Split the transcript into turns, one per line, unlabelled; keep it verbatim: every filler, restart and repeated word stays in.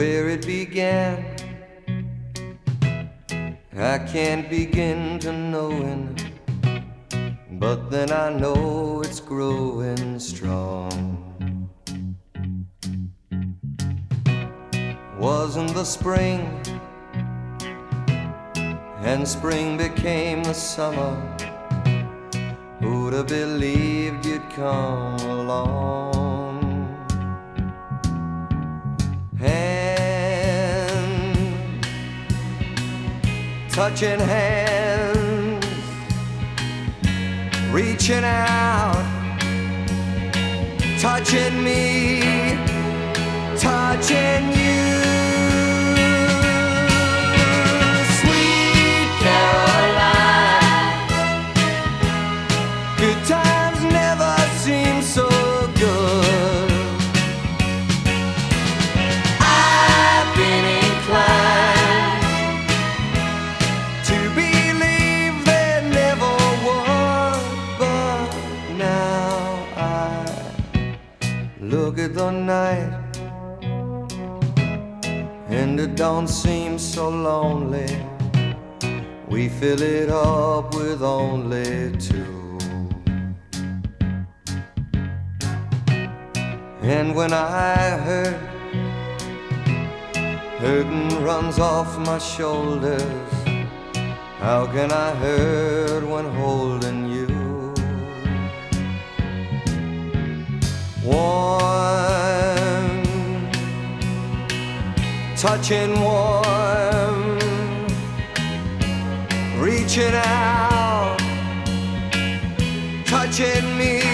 where it began. I can't begin to knowing, but then I know it's growing strong. Wasn't the spring, and spring became the summer. Who'd have believed you'd come along? Hand, touching hands, reaching out, touching me, touching you. Sweet Caroline, good times never seem so good. I've been inclined to believe there never was, but now I look at the night and it don't seem so lonely. We fill it up with only two. And when I hurt, hurting runs off my shoulders. How can I hurt when holding you? Warm, touching warm, reaching out, touching me,